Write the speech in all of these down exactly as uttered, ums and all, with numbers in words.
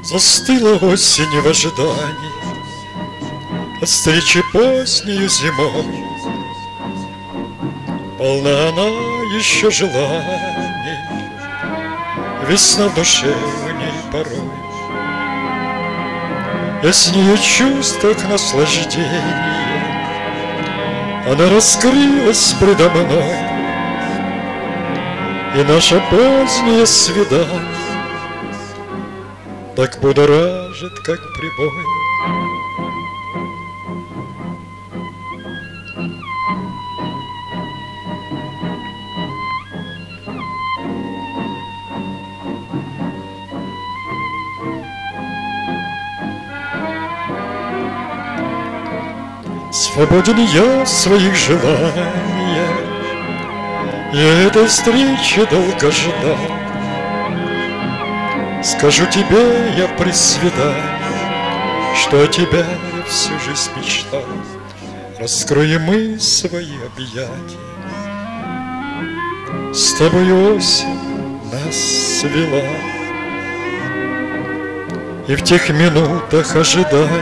Застыла осень в ожидании от встречи позднею зимой. Полна она еще желаний, весна в душе в ней порой. Я с нею чувствах наслаждения, она раскрылась предо мной, и наше позднее свидание так будоражит, как прибой. Свободен я в своих желаниях, я этой встречи долго ждал. Скажу тебе я при свидании, что о тебя я всю жизнь мечтал. Раскроем мы свои объятия, с тобой осень нас свела. И в тех минутах ожидания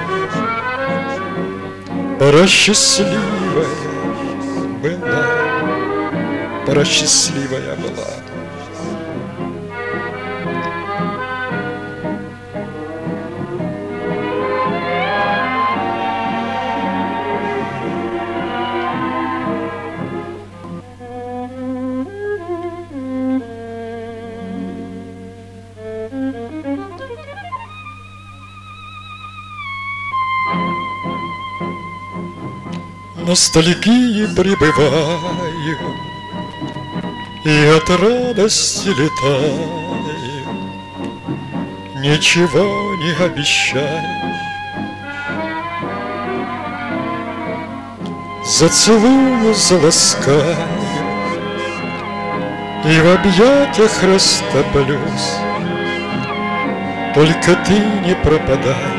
пора счастливая была, пора счастливая была. Ностальгии пребываю и от радости летаю, ничего не обещаю. Зацелую, заласкаю и в объятиях растоплюсь. Только ты не пропадай,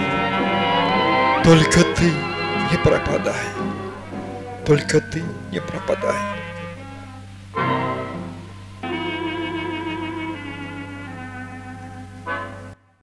только ты не пропадай, только ты не пропадай.